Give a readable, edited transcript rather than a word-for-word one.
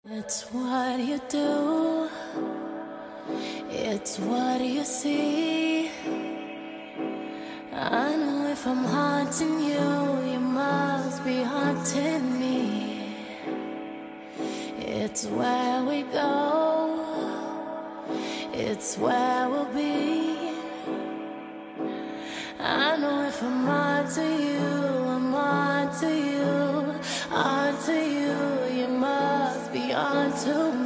It's what you do, it's what you see. I know if I'm haunting you, you must be haunting me. It's where we go, it's where we'll be. I know if I'm onto you, I'm onto you, onto you. You must be onto me.